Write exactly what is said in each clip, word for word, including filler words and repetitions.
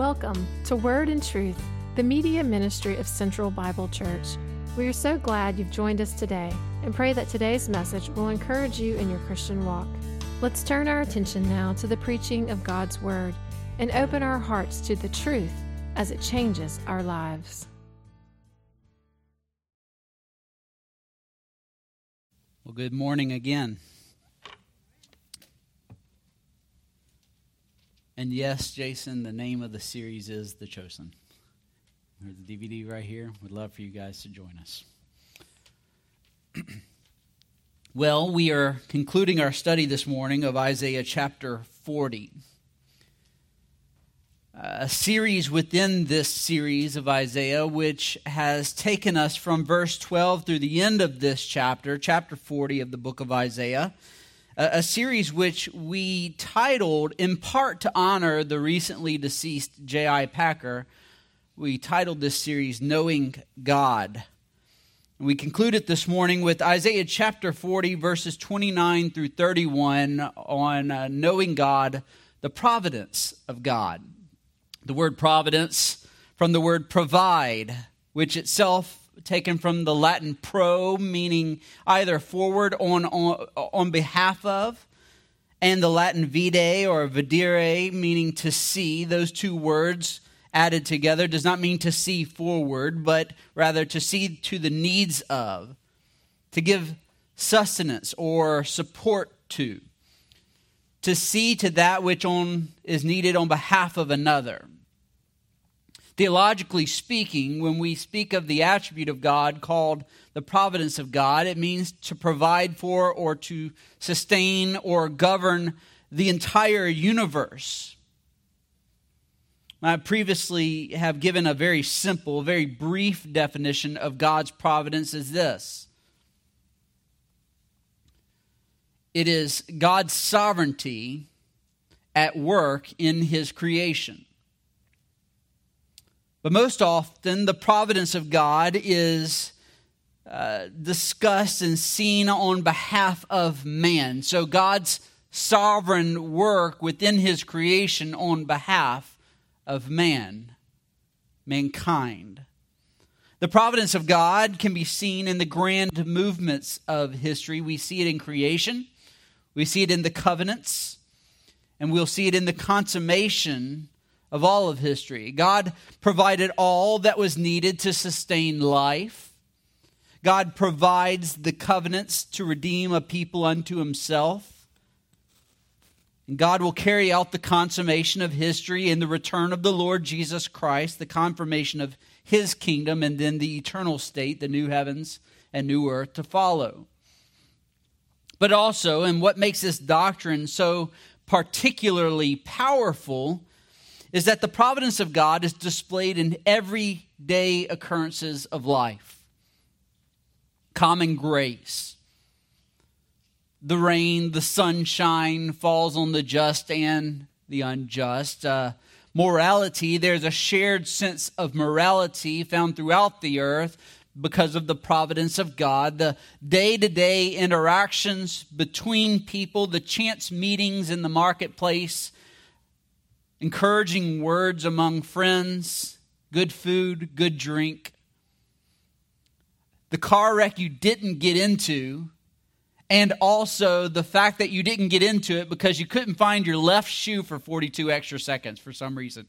Welcome to Word and Truth, the media ministry of Central Bible Church. We are so glad you've joined us today and pray that today's message will encourage you in your Christian walk. Let's turn our attention now to the preaching of God's Word and open our hearts to the truth as it changes our lives. Well, good morning again. And yes, Jason, the name of the series is The Chosen. There's the D V D right here. We'd love for you guys to join us. Well, we are concluding our study this morning of Isaiah chapter forty. A series within this series of Isaiah, which has taken us from verse twelve through the end of this chapter, chapter forty of the book of Isaiah. A series which we titled, in part to honor the recently deceased J I Packer, we titled this series, Knowing God. And we concluded this morning with Isaiah chapter forty, verses twenty-nine through thirty-one, on uh, knowing God, the providence of God. The word providence from the word provide, which itself taken from the Latin pro, meaning either forward on, on, on behalf of, and the Latin vide or videre, meaning to see. Those two words added together does not mean to see forward, but rather to see to the needs of, to give sustenance or support to, to see to that which on is needed on behalf of another. Theologically speaking, when we speak of the attribute of God called the providence of God, it means to provide for or to sustain or govern the entire universe. I previously have given a very simple, very brief definition of God's providence as this. It is God's sovereignty at work in His creation. But most often, the providence of God is uh, discussed and seen on behalf of man. So God's sovereign work within His creation on behalf of man, mankind. The providence of God can be seen in the grand movements of history. We see it in creation, we see it in the covenants, and we'll see it in the consummation of all of history. God provided all that was needed to sustain life. God provides the covenants to redeem a people unto Himself. And God will carry out the consummation of history in the return of the Lord Jesus Christ, the confirmation of His kingdom, and then the eternal state, the new heavens and new earth to follow. But also, and what makes this doctrine so particularly powerful, is that the providence of God is displayed in everyday occurrences of life. Common grace. The rain, the sunshine falls on the just and the unjust. Uh, morality, there's a shared sense of morality found throughout the earth because of the providence of God. The day-to-day interactions between people, the chance meetings in the marketplace, encouraging words among friends, good food, good drink. The car wreck you didn't get into, and also the fact that you didn't get into it because you couldn't find your left shoe for forty-two extra seconds for some reason.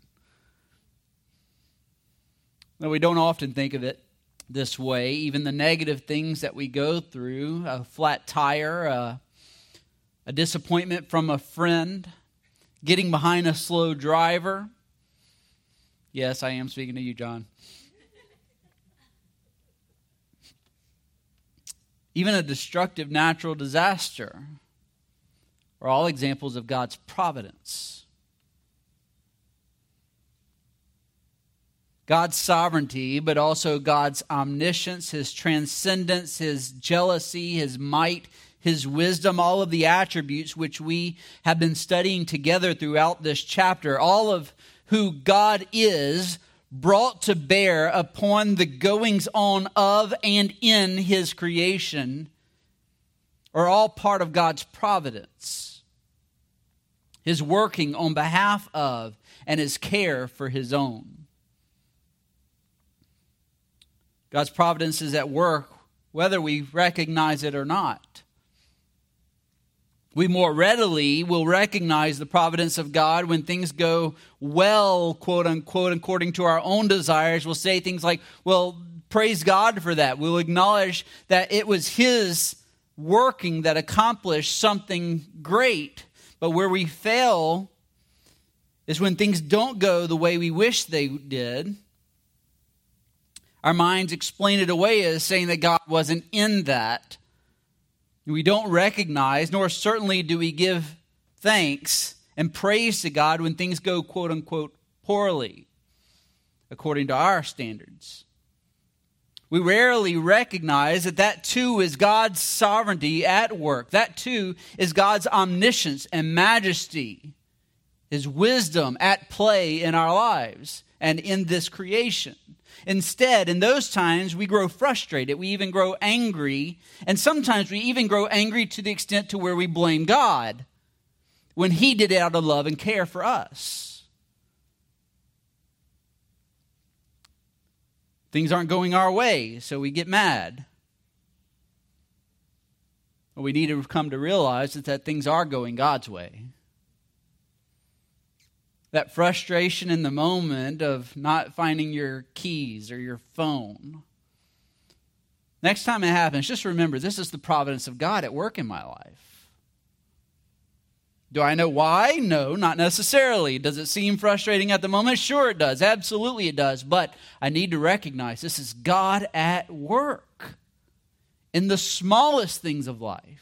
Now, we don't often think of it this way. Even the negative things that we go through, a flat tire, a, a disappointment from a friend, getting behind a slow driver. Yes, I am speaking to you, John. Even a destructive natural disaster are all examples of God's providence. God's sovereignty, but also God's omniscience, His transcendence, His jealousy, His might, His wisdom, all of the attributes which we have been studying together throughout this chapter, all of who God is brought to bear upon the goings on of and in His creation, are all part of God's providence. his working on behalf of, and his care for his own. God's providence is at work whether we recognize it or not. We more readily will recognize the providence of God when things go well, quote unquote, according to our own desires. We'll say things like, well, praise God for that. We'll acknowledge that it was his working that accomplished something great. But where we fail is when things don't go the way we wish they did. Our minds explain it away as saying that God wasn't in that. We don't recognize, nor certainly do we give thanks and praise to God when things go, quote unquote, poorly, according to our standards. We rarely recognize that that too is God's sovereignty at work. That too is God's omniscience and majesty, his wisdom at play in our lives and in this creation. Instead, in those times, we grow frustrated. We even grow angry. And sometimes we even grow angry to the extent to where we blame God when he did it out of love and care for us. Things aren't going our way, so we get mad. What we need to come to realize is that things are going God's way. That frustration in the moment of not finding your keys or your phone. Next time it happens, just remember, this is the providence of God at work in my life. Do I know why? No, not necessarily. Does it seem frustrating at the moment? Sure it does. Absolutely it does. But I need to recognize this is God at work in the smallest things of life.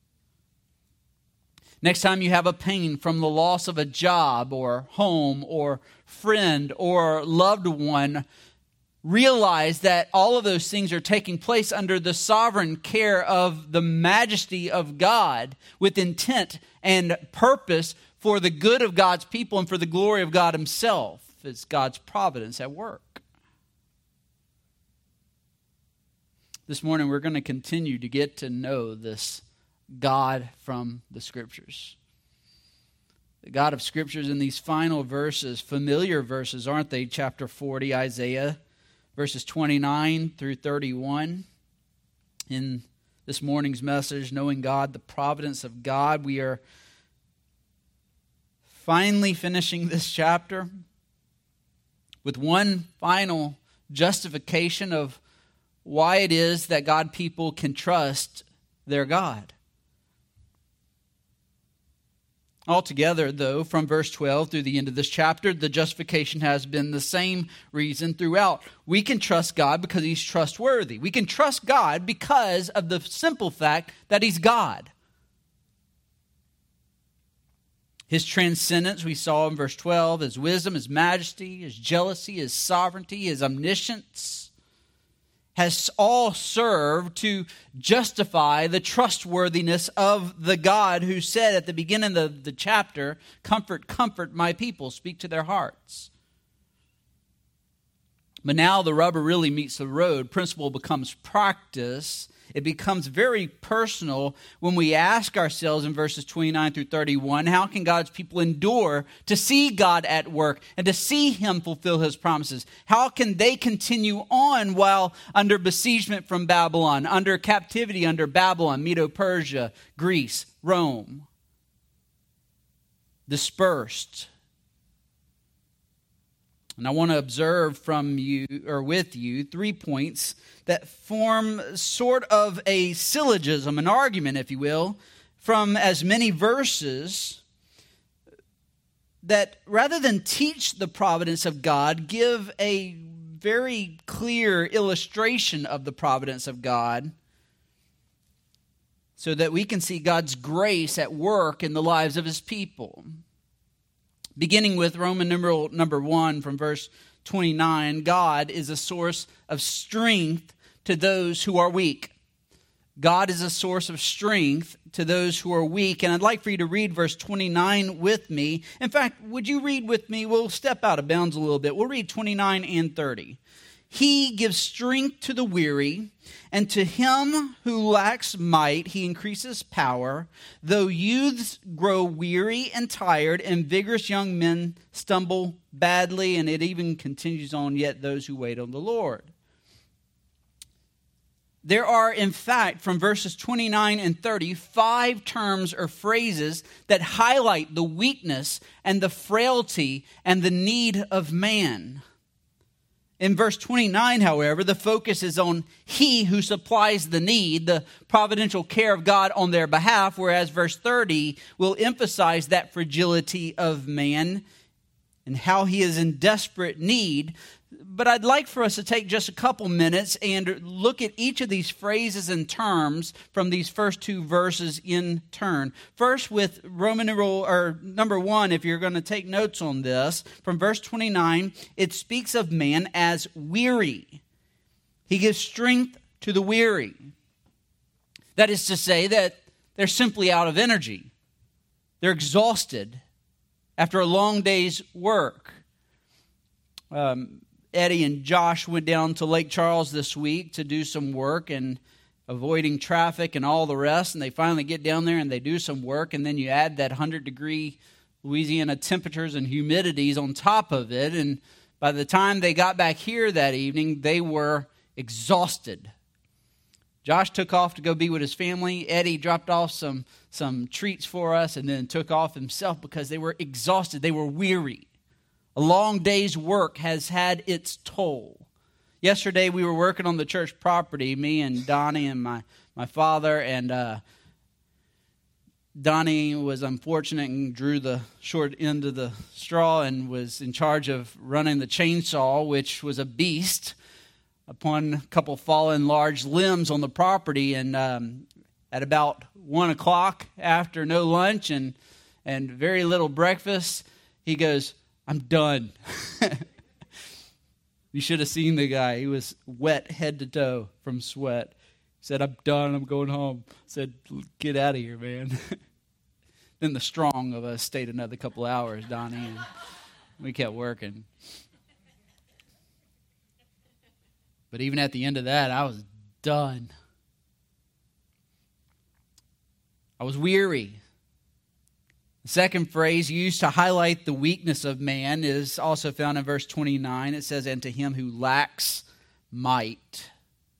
Next time you have a pain from the loss of a job or home or friend or loved one, realize that all of those things are taking place under the sovereign care of the majesty of God with intent and purpose for the good of God's people and for the glory of God himself. It's God's providence at work. This morning we're going to continue to get to know this God from the Scriptures. The God of Scriptures in these final verses, familiar verses, aren't they? Chapter forty, Isaiah, verses twenty-nine through thirty-one. In this morning's message, Knowing God, the Providence of God, we are finally finishing this chapter with one final justification of why it is that God people can trust their God. Altogether, though, from verse twelve through the end of this chapter, the justification has been the same reason throughout. We can trust God because he's trustworthy. We can trust God because of the simple fact that he's God. His transcendence, we saw in verse twelve, his wisdom, his majesty, his jealousy, his sovereignty, his omniscience, has all served to justify the trustworthiness of the God who said at the beginning of the chapter, "Comfort, comfort my people, speak to their hearts." But now the rubber really meets the road. Principle becomes practice. It becomes very personal when we ask ourselves in verses twenty-nine through thirty-one, how can God's people endure to see God at work and to see him fulfill his promises? How can they continue on while under besiegement from Babylon, under captivity under Babylon, Medo-Persia, Greece, Rome, dispersed? And I want to observe from you, or with you, three points that form sort of a syllogism, an argument, if you will, from as many verses that rather than teach the providence of God, give a very clear illustration of the providence of God so that we can see God's grace at work in the lives of his people. Beginning with Roman numeral number one from verse twenty-nine, God is a source of strength to those who are weak. God is a source of strength to those who are weak. And I'd like for you to read verse twenty-nine with me. In fact, would you read with me? We'll step out of bounds a little bit. We'll read twenty-nine and thirty. he gives strength to the weary, and to him who lacks might, he increases power. Though youths grow weary and tired, and vigorous young men stumble badly, and it even continues on, yet those who wait on the Lord. There are, in fact, from verses twenty-nine and thirty, five terms or phrases that highlight the weakness and the frailty and the need of man. In verse twenty-nine, however, the focus is on he who supplies the need, the providential care of God on their behalf, whereas verse thirty will emphasize that fragility of man and how he is in desperate need. But I'd like for us to take just a couple minutes and look at each of these phrases and terms from these first two verses in turn. First, with Roman numeral, or number one, if you're going to take notes on this, from verse twenty-nine, it speaks of man as weary. He gives strength to the weary. That is to say that they're simply out of energy. They're exhausted after a long day's work. Um, Eddie and Josh went down to Lake Charles this week to do some work and avoiding traffic and all the rest. And they finally get down there and they do some work. And then you add that one hundred degree Louisiana temperatures and humidities on top of it. And by the time they got back here that evening, they were exhausted. Josh took off to go be with his family. Eddie dropped off some, some treats for us and then took off himself because they were exhausted. They were weary. A long day's work has had its toll. Yesterday we were working on the church property, me and Donnie and my, my father, and uh, Donnie was unfortunate and drew the short end of the straw and was in charge of running the chainsaw, which was a beast, upon a couple fallen large limbs on the property. And um, at about one o'clock, after no lunch and, and very little breakfast, he goes, "I'm done." You should have seen the guy. He was wet head to toe from sweat. He said, "I'm done. I'm going home." I said, "Get out of here, man." Then the strong of us stayed another couple hours, Donnie, and we kept working. But even at the end of that, I was done. I was weary. The second phrase used to highlight the weakness of man is also found in verse twenty-nine. It says, "And to him who lacks might."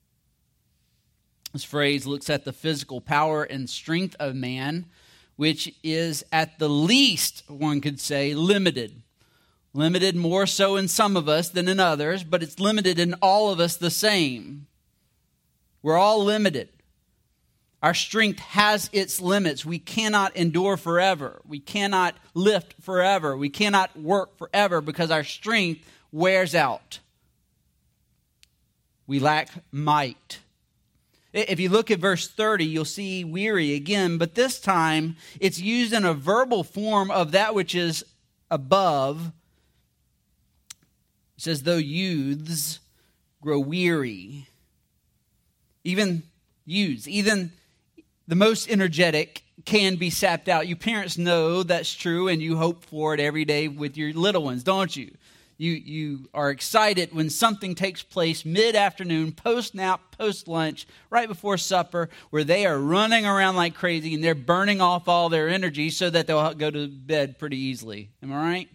This phrase looks at the physical power and strength of man, which is at the least, one could say, limited. Limited more so in some of us than in others, but it's limited in all of us the same. We're all limited. Our strength has its limits. We cannot endure forever. We cannot lift forever. We cannot work forever because our strength wears out. We lack might. If you look at verse thirty, you'll see weary again, but this time it's used in a verbal form of that which is above. It says, "Though youths grow weary." Even youths, even the most energetic can be sapped out. You parents know that's true, and you hope for it every day with your little ones, don't you? You you are excited when something takes place mid-afternoon, post-nap, post-lunch, right before supper, where they are running around like crazy and they're burning off all their energy so that they'll go to bed pretty easily. Am I right?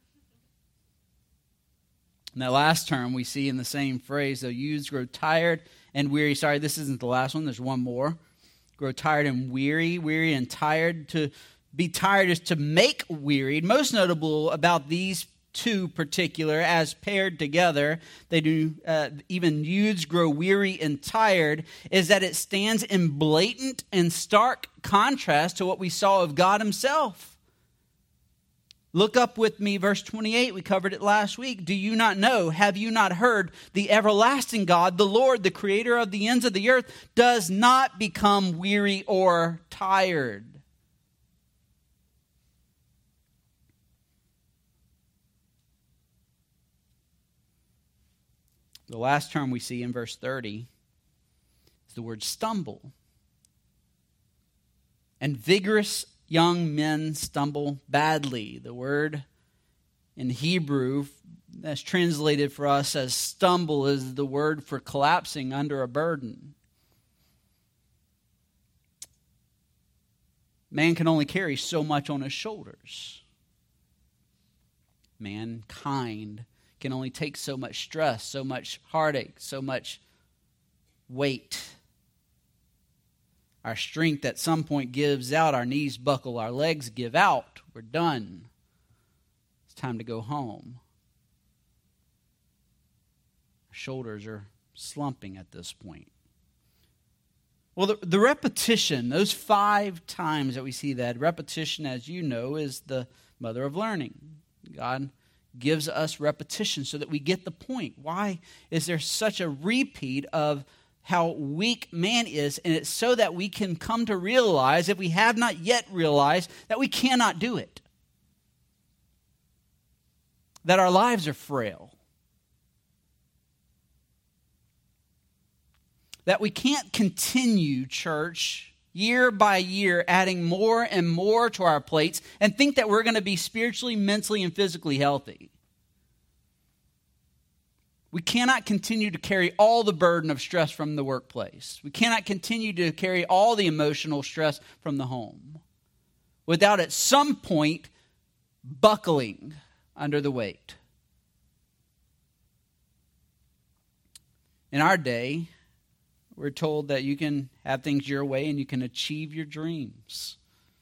And that last term we see in the same phrase, though youths grow tired and weary. Sorry, this isn't the last one. There's one more. Grow tired and weary, weary and tired. To be tired is to make wearied. Most notable about these two particular, as paired together, they do, uh, even youths grow weary and tired, is that it stands in blatant and stark contrast to what we saw of God himself. Look up with me, verse twenty-eight. We covered it last week. "Do you not know? Have you not heard? The everlasting God, the Lord, the creator of the ends of the earth, does not become weary or tired." The last term we see in verse thirty is the word stumble. "And vigorous young men stumble badly." The word in Hebrew that's translated for us as stumble is the word for collapsing under a burden. Man can only carry so much on his shoulders. Mankind can only take so much stress, so much heartache, so much weight. Our strength at some point gives out, our knees buckle, our legs give out. We're done. It's time to go home. Our shoulders are slumping at this point. Well, the, the repetition, those five times that we see that, repetition, as you know, is the mother of learning. God gives us repetition so that we get the point. Why is there such a repeat of how weak man is? And it's so that we can come to realize, if we have not yet realized, that we cannot do it. That our lives are frail. That we can't continue, church, year by year, adding more and more to our plates and think that we're going to be spiritually, mentally, and physically healthy. We cannot continue to carry all the burden of stress from the workplace. We cannot continue to carry all the emotional stress from the home without at some point buckling under the weight. In our day, we're told that you can have things your way and you can achieve your dreams.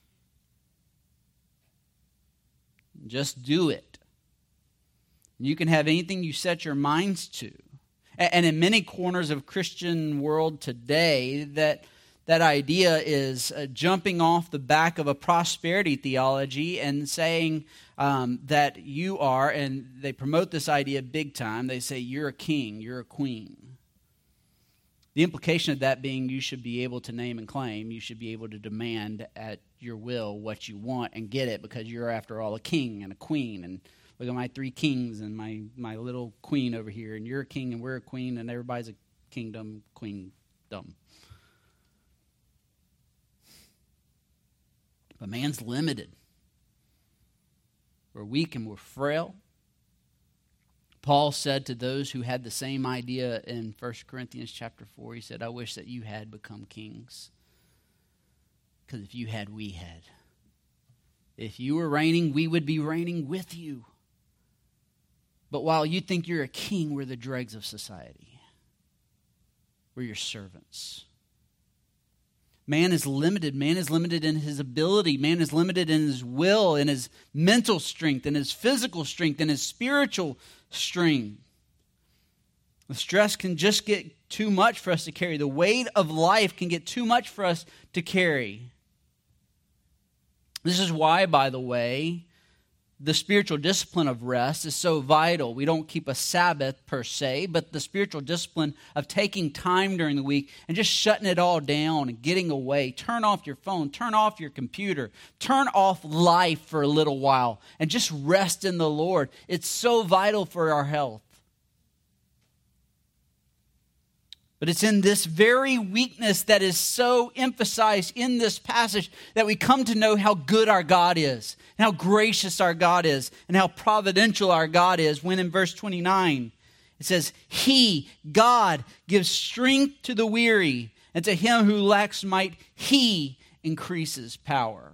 Just do it. You can have anything you set your minds to. And in many corners of Christian world today, that that idea is uh, jumping off the back of a prosperity theology and saying um, that you are, and they promote this idea big time. They say you're a king, you're a queen. The implication of that being you should be able to name and claim, you should be able to demand at your will what you want and get it because you're, after all, a king and a queen. And look at my three kings and my, my little queen over here, and you're a king and we're a queen and everybody's a kingdom, queendom. But man's limited. We're weak and we're frail. Paul said to those who had the same idea in First Corinthians chapter four, he said, I wish that you had become kings. Because if you had, we had. If you were reigning, we would be reigning with you. But while you think you're a king, we're the dregs of society. We're your servants. Man is limited. Man is limited in his ability. Man is limited in his will, in his mental strength, in his physical strength, in his spiritual strength. The stress can just get too much for us to carry. The weight of life can get too much for us to carry. This is why, by the way, the spiritual discipline of rest is so vital. We don't keep a Sabbath per se, but the spiritual discipline of taking time during the week and just shutting it all down and getting away. Turn off your phone, turn off your computer, turn off life for a little while and just rest in the Lord. It's so vital for our health. But it's in this very weakness that is so emphasized in this passage that we come to know how good our God is, and how gracious our God is, and how providential our God is, when in verse twenty-nine it says, He, God, gives strength to the weary, and to him who lacks might, He increases power.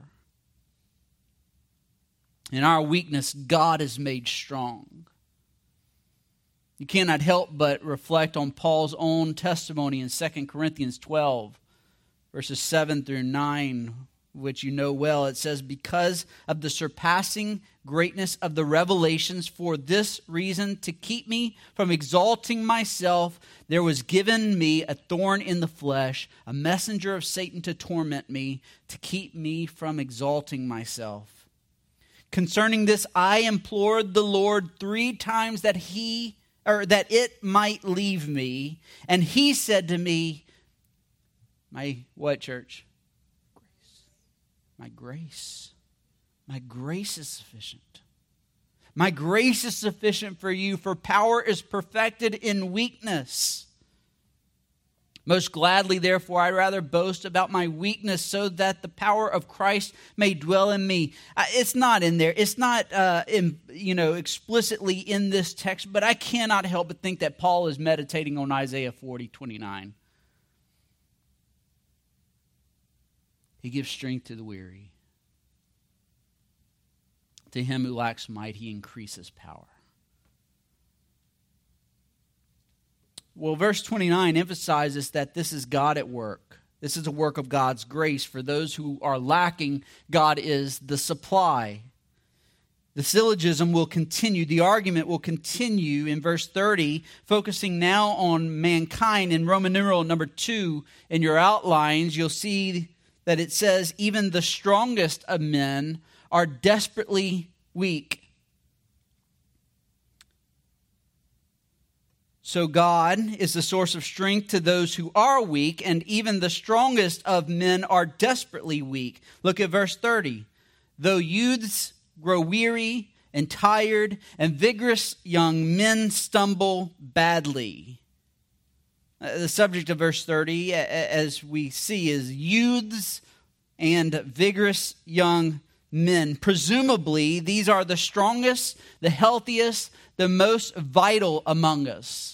In our weakness, God is made strong. You cannot help but reflect on Paul's own testimony in Second Corinthians twelve, verses seven through nine, which you know well. It says, because of the surpassing greatness of the revelations, for this reason, to keep me from exalting myself, there was given me a thorn in the flesh, a messenger of Satan to torment me, to keep me from exalting myself. Concerning this, I implored the Lord three times that he or that it might leave me. And he said to me, my what, church? Grace. My grace. My grace is sufficient. My grace is sufficient for you, for power is perfected in weakness. Most gladly, therefore, I rather boast about my weakness so that the power of Christ may dwell in me. It's not in there. It's not, uh, in, you know, explicitly in this text, but I cannot help but think that Paul is meditating on Isaiah forty twenty-nine. He gives strength to the weary. To him who lacks might, he increases power. Well, verse twenty-nine emphasizes that this is God at work. This is a work of God's grace. For those who are lacking, God is the supply. The syllogism will continue. The argument will continue in verse thirty, focusing now on mankind. In Roman numeral number two in your outlines, you'll see that it says, even the strongest of men are desperately weak. So God is the source of strength to those who are weak, and even the strongest of men are desperately weak. Look at verse thirty. Though youths grow weary and tired, and vigorous young men stumble badly. The subject of verse thirty, as we see, is youths and vigorous young men. Presumably, these are the strongest, the healthiest, the most vital among us.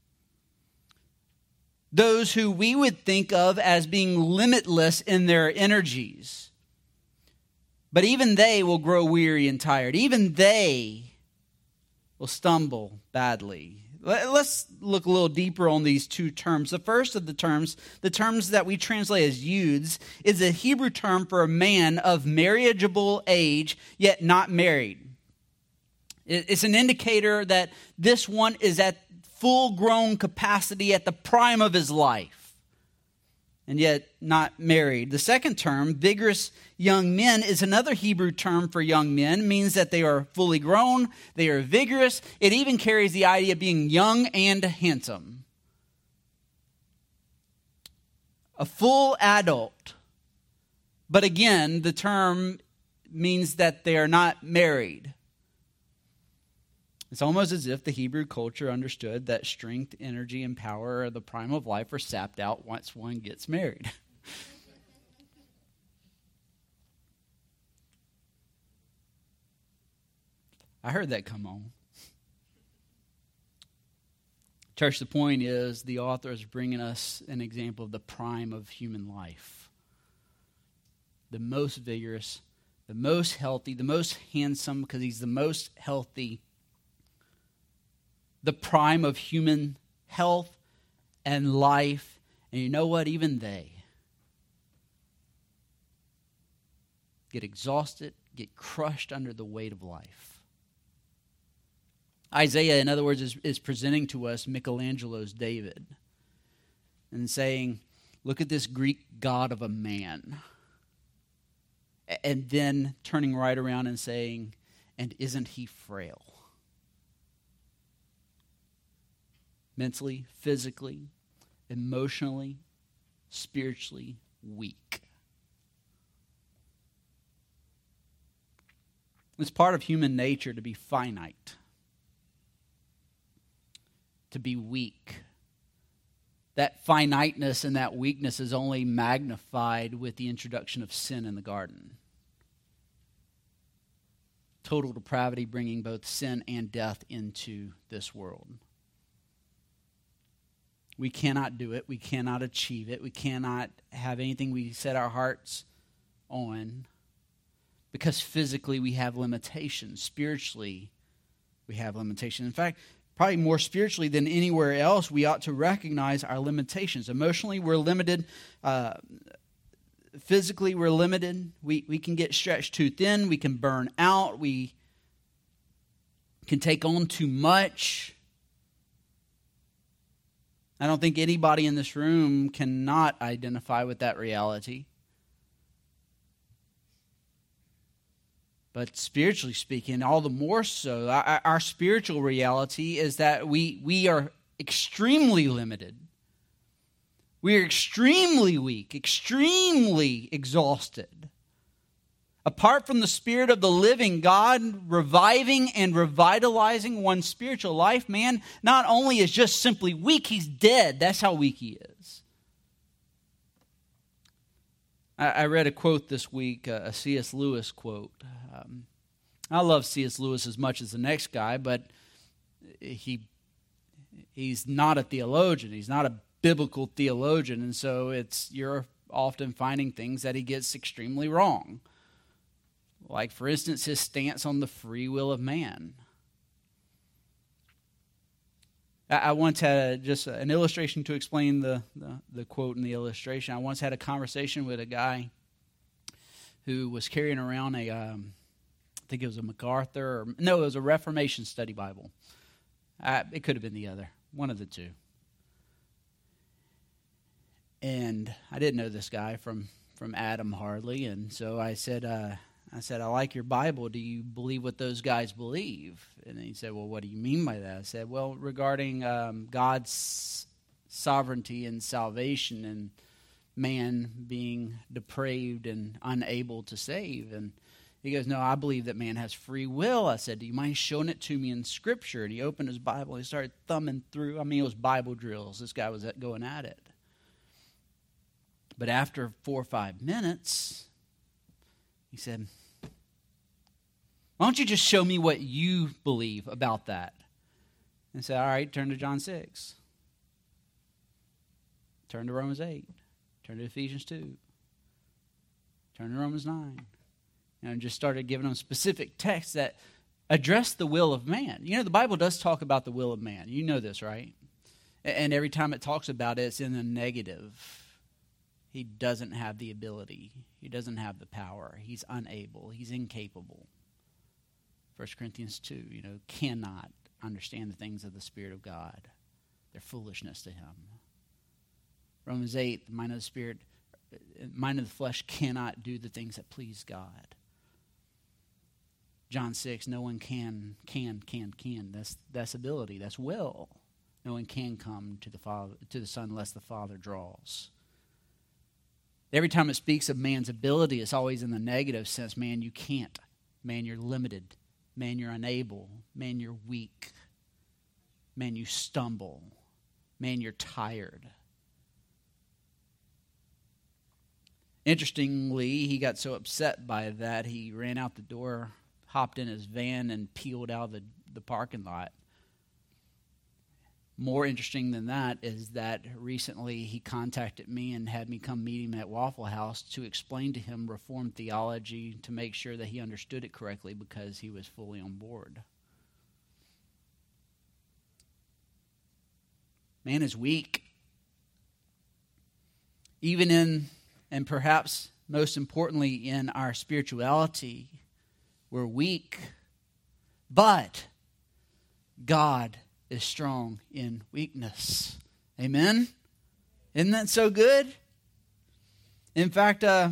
Those who we would think of as being limitless in their energies. But even they will grow weary and tired. Even they will stumble badly. Let's look a little deeper on these two terms. The first of the terms, the terms that we translate as youths, is a Hebrew term for a man of marriageable age, yet not married. It's an indicator that this one is at full-grown capacity at the prime of his life, and yet not married. The second term, vigorous young men, is another Hebrew term for young men. It means that they are fully grown, they are vigorous. It even carries the idea of being young and handsome. A full adult. But again, the term means that they are not married. It's almost as if the Hebrew culture understood that strength, energy, and power at the prime of life are sapped out once one gets married. I heard that come on. Church, the point is the author is bringing us an example of the prime of human life. The most vigorous, the most healthy, the most handsome, because he's the most healthy. The prime of human health and life. And you know what? Even they get exhausted, get crushed under the weight of life. Isaiah, in other words, is, is presenting to us Michelangelo's David and saying, look at this Greek god of a man. And then turning right around and saying, and isn't he frail? Mentally, physically, emotionally, spiritually weak. It's part of human nature to be finite, to be weak. That finiteness and that weakness is only magnified with the introduction of sin in the garden. Total depravity bringing both sin and death into this world. We cannot do it. We cannot achieve it. We cannot have anything we set our hearts on because physically we have limitations. Spiritually, we have limitations. In fact, probably more spiritually than anywhere else, we ought to recognize our limitations. Emotionally, we're limited. Uh, physically, we're limited. We, we can get stretched too thin. We can burn out. We can take on too much. I don't think anybody in this room cannot identify with that reality. But spiritually speaking, all the more so, our, our spiritual reality is that we, we are extremely limited. We are extremely weak, extremely exhausted. Apart from the Spirit of the living God reviving and revitalizing one's spiritual life, man not only is just simply weak, he's dead. That's how weak he is. I, I read a quote this week, uh, a C S Lewis quote. Um, I love C S Lewis as much as the next guy, but he he's not a theologian. He's not a biblical theologian, and so it's you're often finding things that he gets extremely wrong. Like, for instance, his stance on the free will of man. I, I once had a, just an illustration to explain the, the, the quote in the illustration. I once had a conversation with a guy who was carrying around a, um, I think it was a MacArthur, or, no, it was a Reformation Study Bible. I, it could have been the other, one of the two. And I didn't know this guy from, from Adam hardly, and so I said, uh, I said, I like your Bible. Do you believe what those guys believe? And he said, well, what do you mean by that? I said, well, regarding um, God's sovereignty and salvation and man being depraved and unable to save. And he goes, no, I believe that man has free will. I said, do you mind showing it to me in Scripture? And he opened his Bible. He started thumbing through. I mean, it was Bible drills. This guy was going at it. But after four or five minutes, he said, why don't you just show me what you believe about that? And I said, all right, turn to John six. Turn to Romans eight. Turn to Ephesians two. Turn to Romans nine. And just started giving them specific texts that address the will of man. You know, the Bible does talk about the will of man. You know this, right? And every time it talks about it, it's in the negative. He doesn't have the ability. He doesn't have the power. He's unable. He's incapable. First Corinthians two, you know, cannot understand the things of the Spirit of God. They're foolishness to him. Romans eight, the mind of the Spirit, mind of the flesh cannot do the things that please God. John six, no one can, can, can, can. That's that's ability. That's will. No one can come to the Father, to the Son unless the Father draws. Every time it speaks of man's ability, it's always in the negative sense. Man, you can't. Man, you're limited. Man, you're unable. Man, you're weak. Man, you stumble. Man, you're tired. Interestingly, he got so upset by that, he ran out the door, hopped in his van, and peeled out of the, the parking lot. More interesting than that is that recently he contacted me and had me come meet him at Waffle House to explain to him Reformed theology to make sure that he understood it correctly because he was fully on board. Man is weak. Even in, and perhaps most importantly in our spirituality, we're weak. But God is strong in weakness. Amen? Isn't that so good? In fact, uh,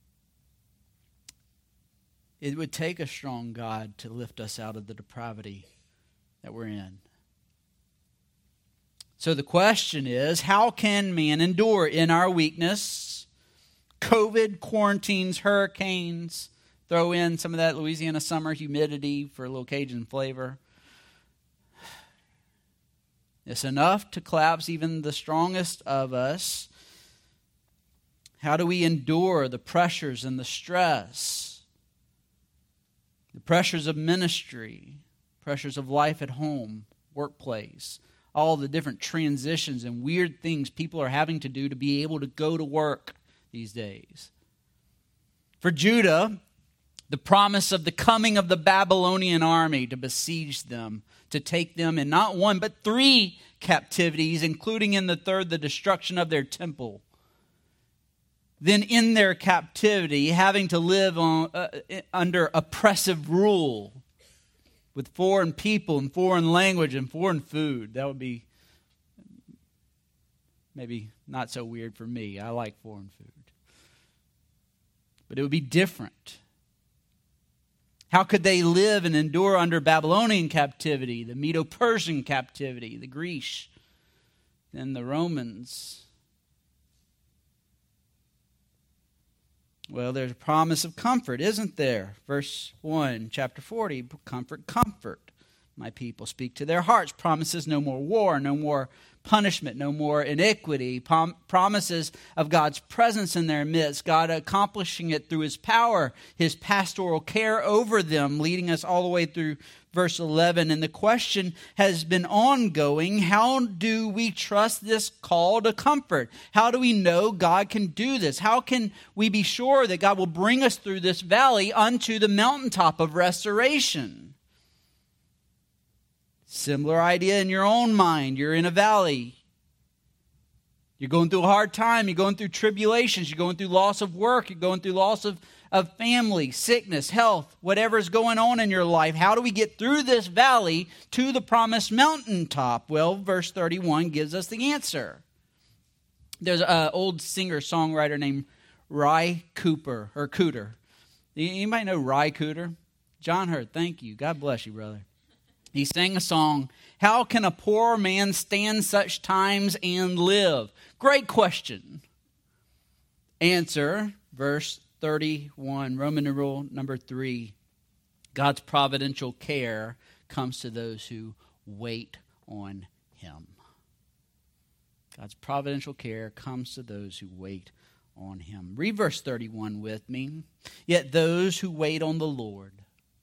it would take a strong God to lift us out of the depravity that we're in. So the question is, how can man endure in our weakness? COVID, quarantines, hurricanes, throw in some of that Louisiana summer humidity for a little Cajun flavor. It's enough to collapse even the strongest of us. How do we endure the pressures and the stress? The pressures of ministry, pressures of life at home, workplace, all the different transitions and weird things people are having to do to be able to go to work these days. For Judah, the promise of the coming of the Babylonian army to besiege them, to take them in not one but three captivities, including in the third the destruction of their temple. Then in their captivity, having to live on, uh, under oppressive rule with foreign people and foreign language and foreign food. That would be maybe not so weird for me. I like foreign food. But it would be different. How could they live and endure under Babylonian captivity, the Medo-Persian captivity, the Greece, and the Romans? Well, there's a promise of comfort, isn't there? Verse one, chapter forty, comfort, comfort. My people speak to their hearts. Promises no more war, no more punishment, no more iniquity, prom- promises of God's presence in their midst, God accomplishing it through his power, his pastoral care over them, leading us all the way through verse eleven. And the question has been ongoing: how do we trust this call to comfort? How do we know God can do this? How can we be sure that God will bring us through this valley unto the mountaintop of restoration? Similar idea in your own mind. You're in a valley. You're going through a hard time. You're going through tribulations. You're going through loss of work. You're going through loss of, of family, sickness, health, whatever is going on in your life. How do we get through this valley to the promised mountaintop? Well, verse thirty-one gives us the answer. There's an old singer-songwriter named Ry Cooper, or Cooter. Anybody know Ry Cooter? John Hurt, thank you. God bless you, brother. He sang a song, "How can a poor man stand such times and live?" Great question. Answer, verse thirty-one, Roman numeral number three. God's providential care comes to those who wait on him. God's providential care comes to those who wait on him. Read verse thirty-one with me. "Yet those who wait on the Lord,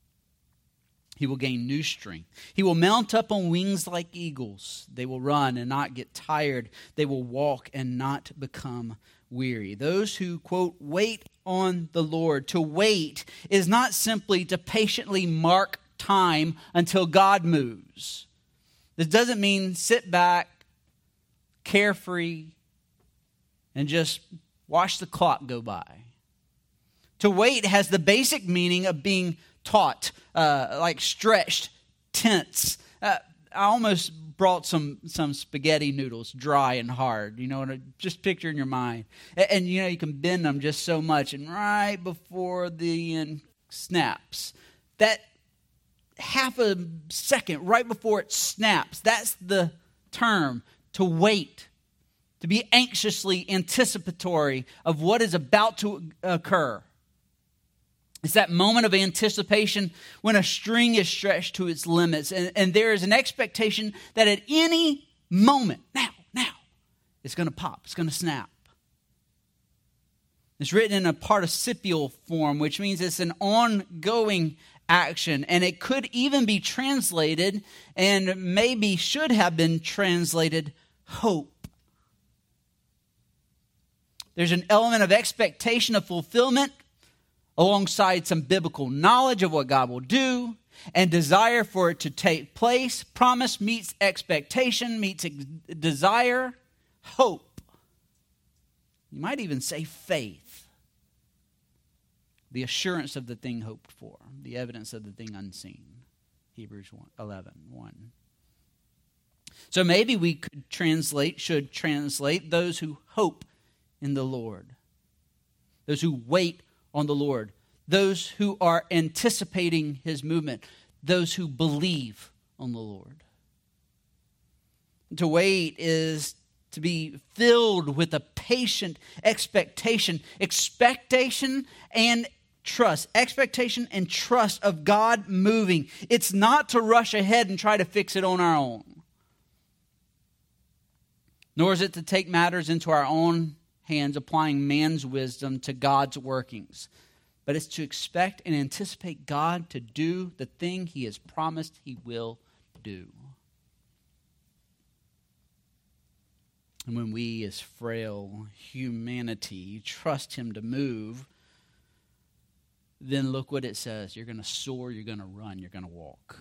he will gain new strength. He will mount up on wings like eagles. They will run and not get tired. They will walk and not become weary." Those who, quote, wait on the Lord. To wait is not simply to patiently mark time until God moves. This doesn't mean sit back, carefree, and just watch the clock go by. To wait has the basic meaning of being taut, uh, like stretched, tense. Uh, I almost brought some some spaghetti noodles, dry and hard. You know, and just picture in your mind. And, and you know, you can bend them just so much, and right before the end snaps, that half a second right before it snaps, that's the term, to wait. To be anxiously anticipatory of what is about to occur. It's that moment of anticipation when a string is stretched to its limits, and, and there is an expectation that at any moment, now, now, it's going to pop, it's going to snap. It's written in a participial form, which means it's an ongoing action, and it could even be translated, and maybe should have been translated, hope. There's an element of expectation of fulfillment alongside some biblical knowledge of what God will do and desire for it to take place. Promise meets expectation, meets ex- desire, hope. You might even say faith. The assurance of the thing hoped for, the evidence of the thing unseen. Hebrews eleven one. So maybe we could translate, should translate, those who hope in the Lord. Those who wait on the Lord, those who are anticipating his movement, those who believe on the Lord. To wait is to be filled with a patient expectation, expectation and trust, expectation and trust of God moving. It's not to rush ahead and try to fix it on our own, nor is it to take matters into our own hands, applying man's wisdom to God's workings. But it's to expect and anticipate God to do the thing he has promised he will do. And when we, as frail humanity, trust him to move, then look what it says. You're going to soar, you're going to run, you're going to walk.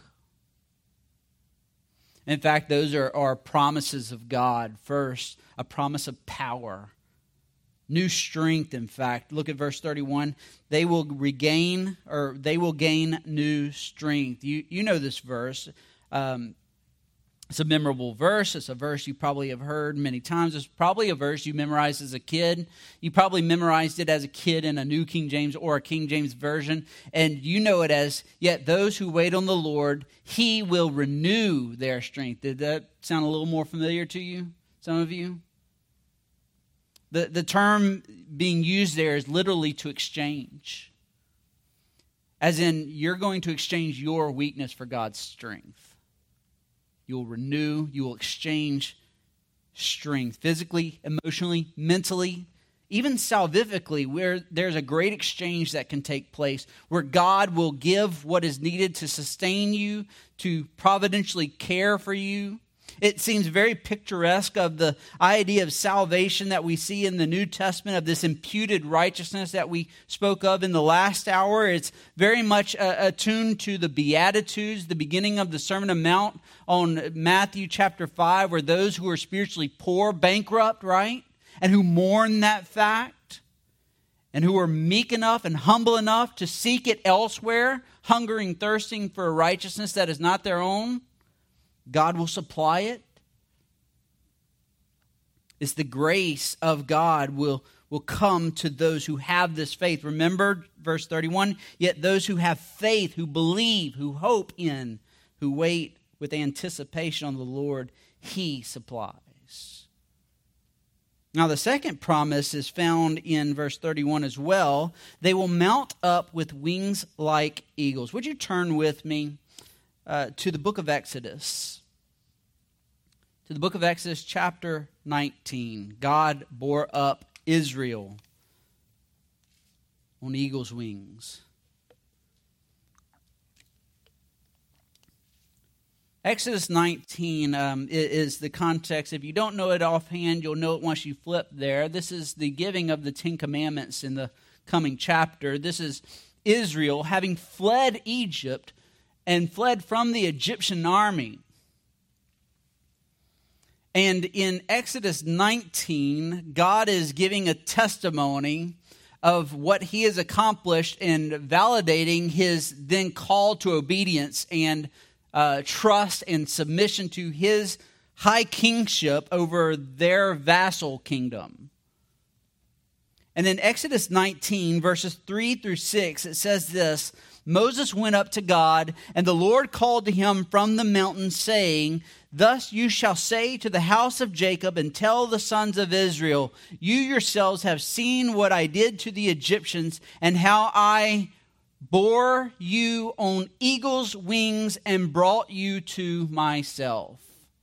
In fact, those are, are promises of God. First, a promise of power. New strength, in fact. Look at verse thirty-one. They will regain, or they will gain new strength. You you know this verse. Um, it's a memorable verse. It's a verse you probably have heard many times. It's probably a verse you memorized as a kid. You probably memorized it as a kid in a New King James or a King James Version. And you know it as, "Yet those who wait on the Lord, he will renew their strength." Did that sound a little more familiar to you, some of you? The, the term being used there is literally to exchange. As in, you're going to exchange your weakness for God's strength. You will renew, you will exchange strength, physically, emotionally, mentally, even salvifically, where there's a great exchange that can take place, where God will give what is needed to sustain you, to providentially care for you. It seems very picturesque of the idea of salvation that we see in the New Testament, of this imputed righteousness that we spoke of in the last hour. It's very much uh, attuned to the Beatitudes, the beginning of the Sermon on the Mount on Matthew chapter five, where those who are spiritually poor, bankrupt, right? And who mourn that fact, and who are meek enough and humble enough to seek it elsewhere, hungering, thirsting for a righteousness that is not their own, God will supply it. It's the grace of God will, will come to those who have this faith. Remember verse thirty-one, yet those who have faith, who believe, who hope in, who wait with anticipation on the Lord, He supplies. Now, the second promise is found in verse thirty-one as well. They will mount up with wings like eagles. Would you turn with me uh, to the book of Exodus? To the book of Exodus, chapter nineteen. God bore up Israel on eagle's wings. Exodus nineteen um, is the context. If you don't know it offhand, you'll know it once you flip there. This is the giving of the Ten Commandments in the coming chapter. This is Israel having fled Egypt and fled from the Egyptian army. And in Exodus nineteen, God is giving a testimony of what He has accomplished in validating His then call to obedience and Uh, trust and submission to His high kingship over their vassal kingdom. And in Exodus nineteen, verses three through six, it says this, Moses went up to God, and the Lord called to him from the mountain, saying, Thus you shall say to the house of Jacob, and tell the sons of Israel, You yourselves have seen what I did to the Egyptians, and how I bore you on eagle's wings and brought you to myself.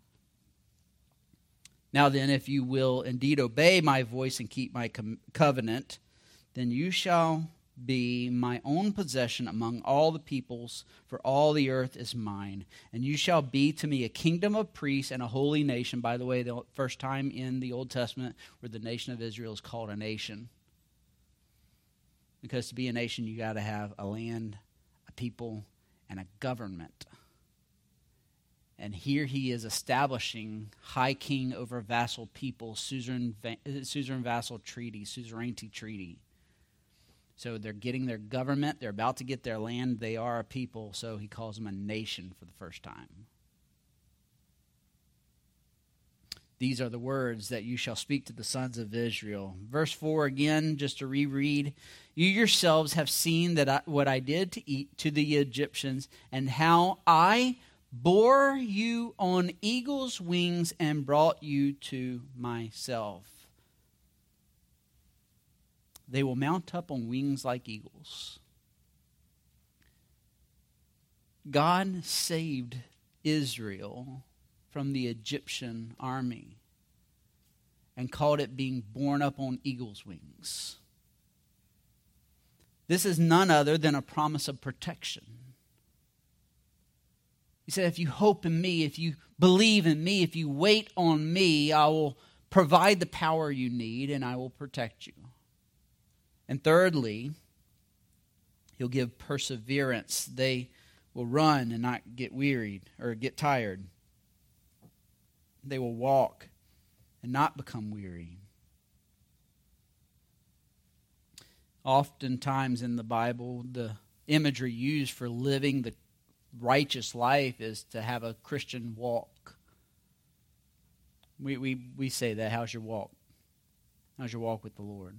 Now then, if you will indeed obey my voice and keep my com- covenant, then you shall be my own possession among all the peoples, for all the earth is mine. And you shall be to me a kingdom of priests and a holy nation. By the way, the first time in the Old Testament where the nation of Israel is called a nation. Because to be a nation, you got to have a land, a people, and a government. And here he is establishing high king over vassal people, suzerain, suzerain vassal treaty, suzerainty treaty. So they're getting their government. They're about to get their land. They are a people, so he calls them a nation for the first time. These are the words that you shall speak to the sons of Israel. Verse four again, just to reread. You yourselves have seen that I, what I did to eat to the Egyptians, and how I bore you on eagle's wings and brought you to myself. They will mount up on wings like eagles. God saved Israel from the Egyptian army and called it being borne up on eagle's wings. This is none other than a promise of protection. He said, if you hope in me, if you believe in me, if you wait on me, I will provide the power you need and I will protect you. And thirdly, he'll give perseverance. They will run and not get wearied or get tired. They will walk and not become weary. Oftentimes in the Bible, the imagery used for living the righteous life is to have a Christian walk. We we we say that. How's your walk? How's your walk with the Lord?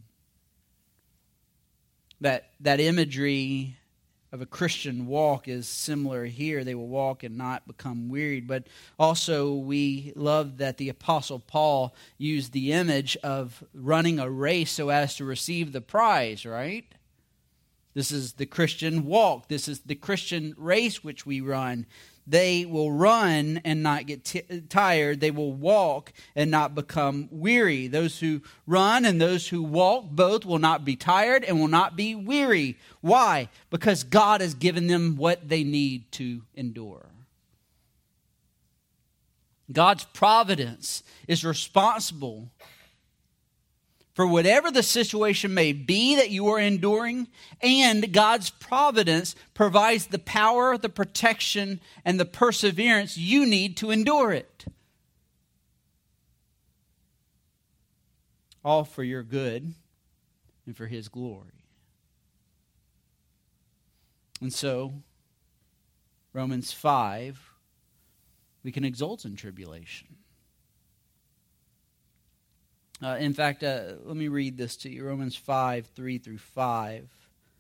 That that imagery of a Christian walk is similar here. They will walk and not become wearied. But also we love that the Apostle Paul used the image of running a race so as to receive the prize, right? This is the Christian walk. This is the Christian race which we run. They will run and not get t- tired. They will walk and not become weary. Those who run and those who walk both will not be tired and will not be weary. Why? Because God has given them what they need to endure. God's providence is responsible for whatever the situation may be that you are enduring, and God's providence provides the power, the protection, and the perseverance you need to endure it. All for your good and for His glory. And so, Romans five, we can exult in tribulation. Uh, in fact, uh, let me read this to you. Romans five, three through five.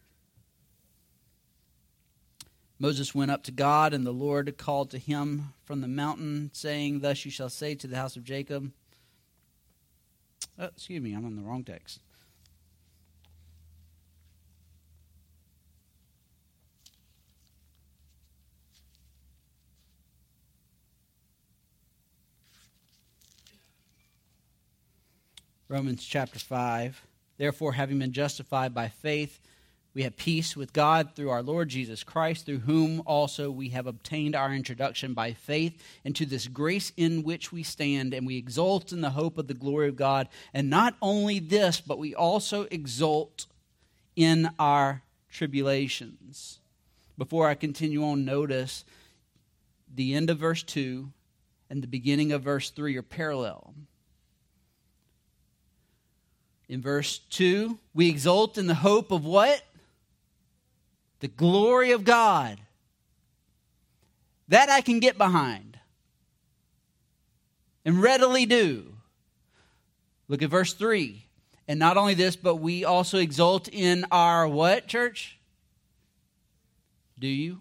Moses went up to God, and the Lord called to him from the mountain, saying, "Thus you shall say to the house of Jacob..." Oh, excuse me, I'm on the wrong text. Romans chapter five. Therefore, having been justified by faith, we have peace with God through our Lord Jesus Christ, through whom also we have obtained our introduction by faith into this grace in which we stand, and we exult in the hope of the glory of God. And not only this, but we also exult in our tribulations. Before I continue on, notice the end of verse two and the beginning of verse three are parallel. In verse two, we exult in the hope of what? The glory of God. That I can get behind and readily do. Look at verse three. And not only this, but we also exult in our what, church? Do you?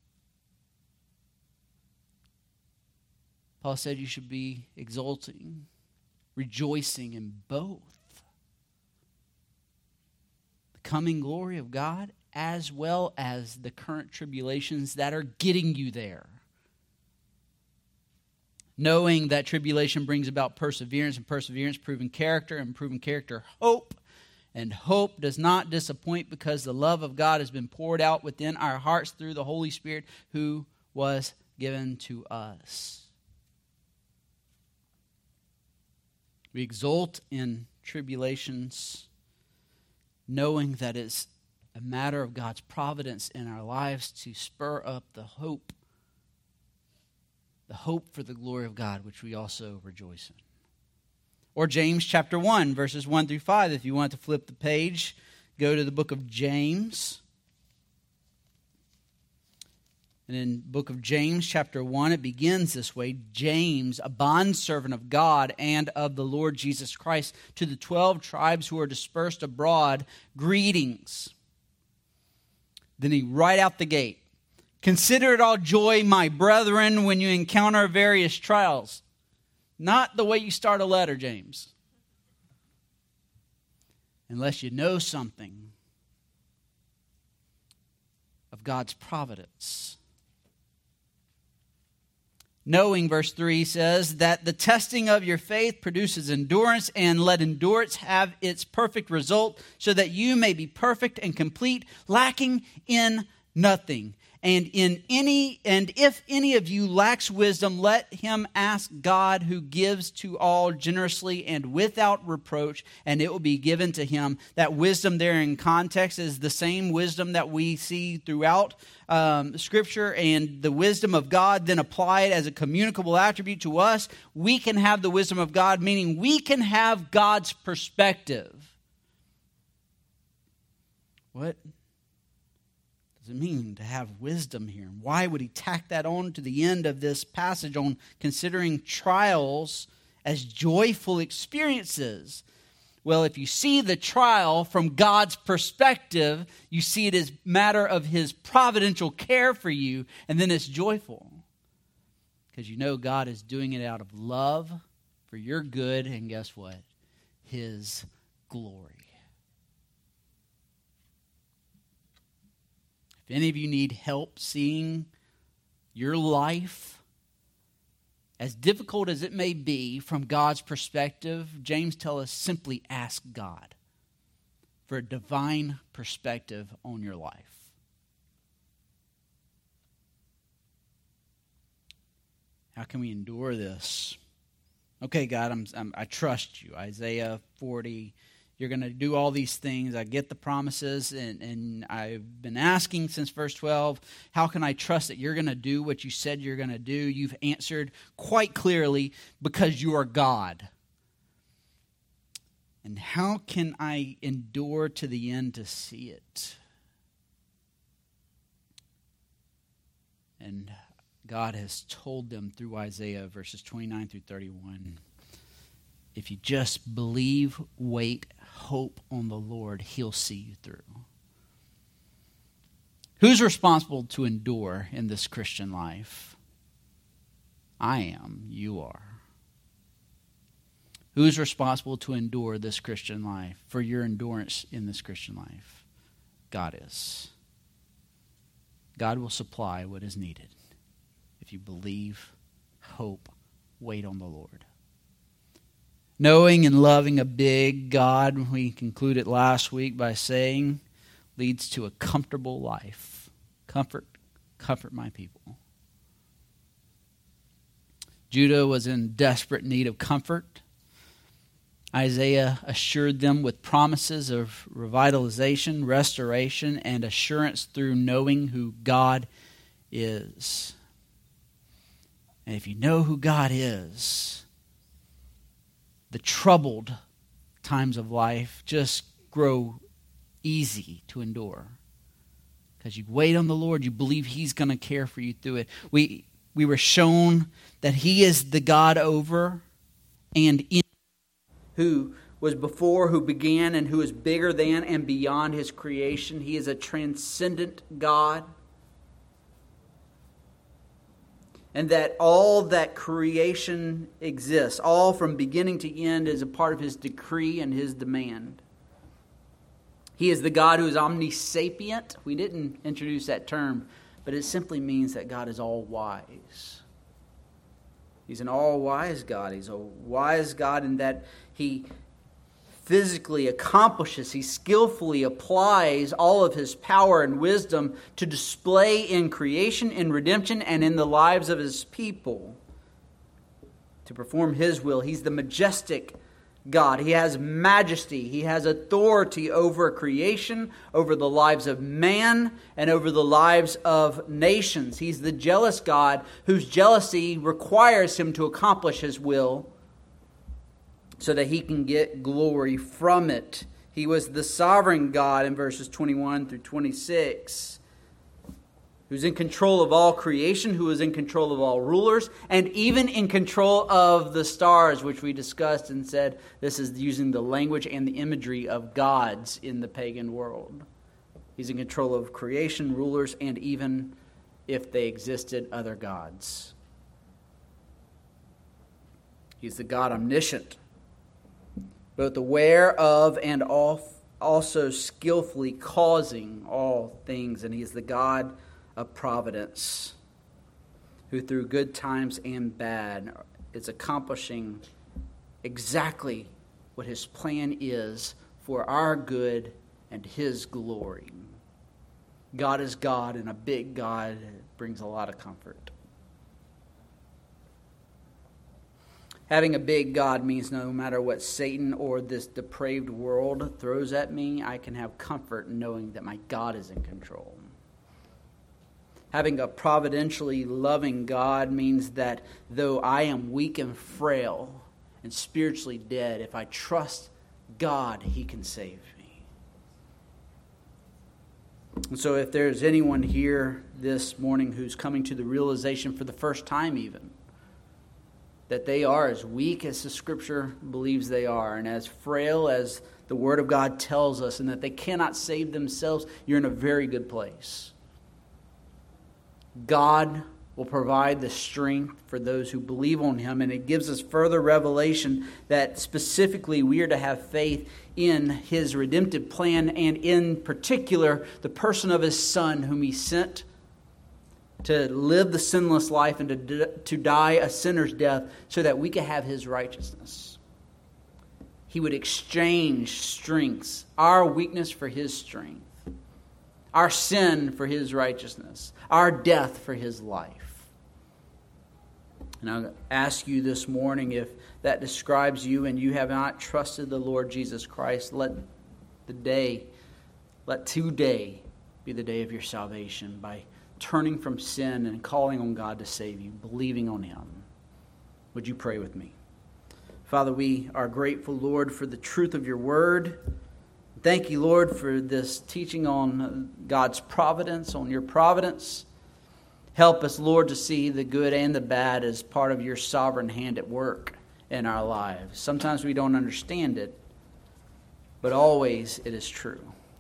Paul said you should be exulting, rejoicing in both coming glory of God as well as the current tribulations that are getting you there. Knowing that tribulation brings about perseverance, and perseverance proven character, and proven character hope. And hope does not disappoint, because the love of God has been poured out within our hearts through the Holy Spirit who was given to us. We exult in tribulations, knowing that it's a matter of God's providence in our lives to spur up the hope, the hope for the glory of God, which we also rejoice in. Or James chapter one, verses one through five. If you want to flip the page, go to the book of James. And in the book of James chapter one, it begins this way. James, a bondservant of God and of the Lord Jesus Christ, to the twelve tribes who are dispersed abroad, greetings. Then he right out the gate. Consider it all joy, my brethren, when you encounter various trials. Not the way you start a letter, James. Unless you know something of God's providence. Knowing, verse three says, that the testing of your faith produces endurance, and let endurance have its perfect result, so that you may be perfect and complete, lacking in nothing. And in any and if any of you lacks wisdom, let him ask God, who gives to all generously and without reproach, and it will be given to him. That wisdom there in context is the same wisdom that we see throughout um, Scripture, and the wisdom of God then applied as a communicable attribute to us. We can have the wisdom of God, meaning we can have God's perspective. What does it mean to have wisdom here? Why would he tack that on to the end of this passage on considering trials as joyful experiences? Well, if you see the trial from God's perspective, you see it as a matter of his providential care for you, and then it's joyful. Because you know God is doing it out of love for your good, and guess what? His glory. If any of you need help seeing your life, as difficult as it may be from God's perspective, James tells us simply ask God for a divine perspective on your life. How can we endure this? Okay, God, I'm, I'm, I trust you. Isaiah forty, you're going to do all these things. I get the promises, and, and I've been asking since verse twelve, how can I trust that you're going to do what you said you're going to do? You've answered quite clearly, because you are God. And how can I endure to the end to see it? And God has told them through Isaiah verses twenty-nine through thirty-one, if you just believe, wait, hope on the Lord, He'll see you through. Who's responsible to endure in this Christian life? I am. You are. Who's responsible to endure this Christian life, for your endurance in this Christian life? God is. God will supply what is needed if you believe, hope, wait on the Lord. Knowing and loving a big God, we concluded last week by saying, leads to a comfortable life. Comfort, comfort my people. Judah was in desperate need of comfort. Isaiah assured them with promises of revitalization, restoration, and assurance through knowing who God is. And if you know who God is, the troubled times of life just grow easy to endure. Because you wait on the Lord, you believe He's going to care for you through it. We, we were shown that He is the God over and in, who was before, who began, and who is bigger than and beyond His creation. He is a transcendent God. And that all that creation exists, all from beginning to end, is a part of His decree and His demand. He is the God who is omnisapient. We didn't introduce that term, but it simply means that God is all-wise. He's an all-wise God. He's a wise God in that He physically accomplishes, He skillfully applies all of His power and wisdom to display in creation, in redemption, and in the lives of His people to perform His will. He's the majestic God. He has majesty. He has authority over creation, over the lives of man, and over the lives of nations. He's the jealous God whose jealousy requires Him to accomplish His will so that He can get glory from it. He was the sovereign God in verses twenty-one through twenty-six, who's in control of all creation, who is in control of all rulers, and even in control of the stars, which we discussed and said this is using the language and the imagery of gods in the pagan world. He's in control of creation, rulers, and even, if they existed, other gods. He's the God omniscient, both aware of and also skillfully causing all things. And He is the God of providence, who through good times and bad is accomplishing exactly what His plan is for our good and His glory. God is God, and a big God brings a lot of comfort. Having a big God means no matter what Satan or this depraved world throws at me, I can have comfort knowing that my God is in control. Having a providentially loving God means that though I am weak and frail and spiritually dead, if I trust God, He can save me. And so if there's anyone here this morning who's coming to the realization for the first time even, that they are as weak as the Scripture believes they are, and as frail as the Word of God tells us, and that they cannot save themselves, you're in a very good place. God will provide the strength for those who believe on Him, and it gives us further revelation that specifically we are to have faith in His redemptive plan, and in particular, the person of His Son whom He sent to live the sinless life and to, to die a sinner's death so that we could have his righteousness. He would exchange strengths, our weakness for his strength, our sin for his righteousness, our death for his life. And I'll ask you this morning, if that describes you and you have not trusted the Lord Jesus Christ, let the day, let today be the day of your salvation by turning from sin and calling on God to save you, believing on him. Would you pray with me? Father, we are grateful, Lord, for the truth of your word. Thank you, Lord, for this teaching on God's providence, on your providence. Help us, Lord, to see the good and the bad as part of your sovereign hand at work in our lives. Sometimes we don't understand it, but always it is true.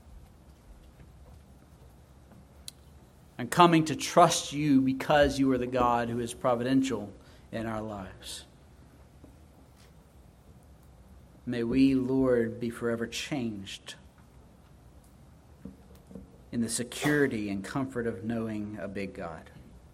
And coming to trust you because you are the God who is providential in our lives. May we, Lord, be forever changed in the security and comfort of knowing a big God.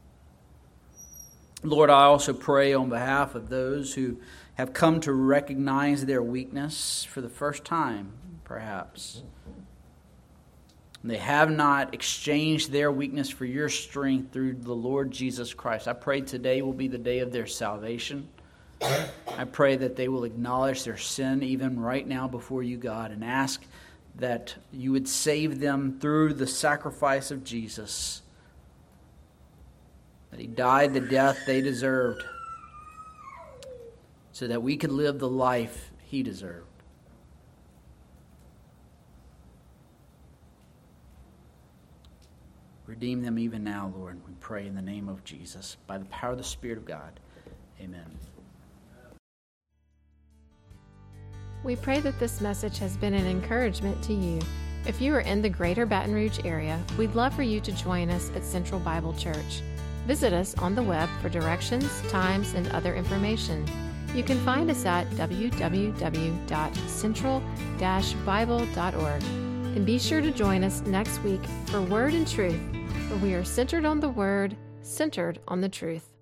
Lord, I also pray on behalf of those who have come to recognize their weakness for the first time, perhaps. They have not exchanged their weakness for your strength through the Lord Jesus Christ. I pray today will be the day of their salvation. I pray that they will acknowledge their sin even right now before you, God, and ask that you would save them through the sacrifice of Jesus, that he died the death they deserved so that we could live the life he deserved. Redeem them even now, Lord. We pray in the name of Jesus, by the power of the Spirit of God. Amen. We pray that this message has been an encouragement to you. If you are in the greater Baton Rouge area, we'd love for you to join us at Central Bible Church. Visit us on the web for directions, times, and other information. You can find us at w w w dot central dash bible dot org. And be sure to join us next week for Word and Truth, where we are centered on the Word, centered on the truth.